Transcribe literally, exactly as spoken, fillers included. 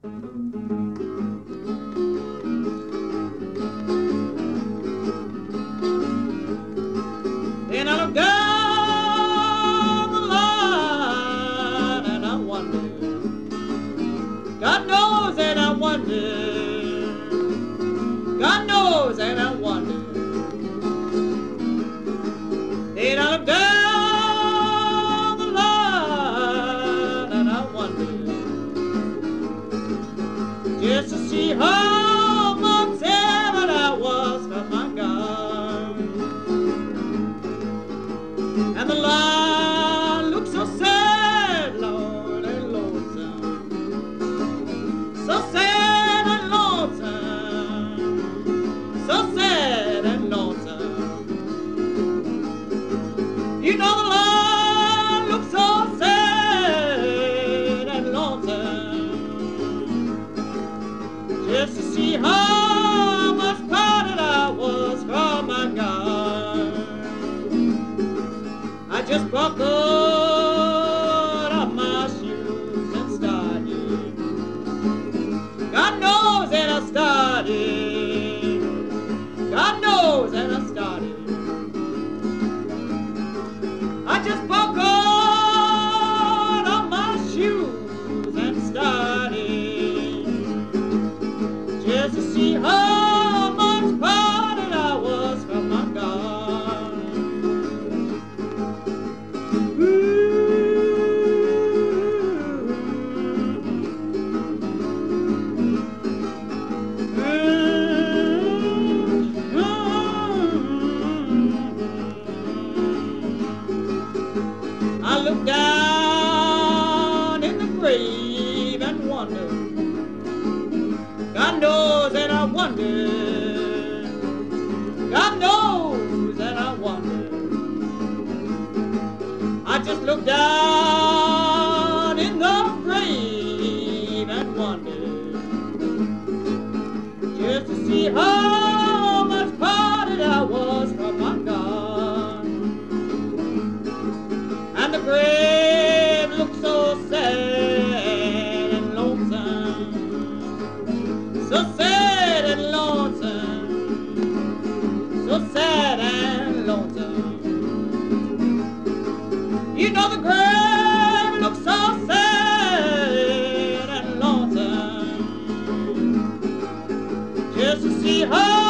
And I look down the line and I wonder, God knows and I wonder, God knows and I wonder. And I look down the line and I wonder, just to see how much heaven I was from my God. And the line looks so sad, Lord, and lonesome, so sad and lonesome, so sad and lonesome. You know the line looks so sad and lonesome, just to see how much parted I was from my God. I just buckled up my shoes and started. God knows that I started. God knows that I started. I just buckled up my shoes and started, just to see how much parted I was from my God. Ooh. I look down in the grave and wonder, God knows and I wonder, God knows and I wonder. I just look down in the grave and wonder, just to see how much parted I was from my God. And the grave looks so sad and lonesome, so sad and lonesome, so sad and lonesome. You know the grave looks so sad and lonesome, just to see her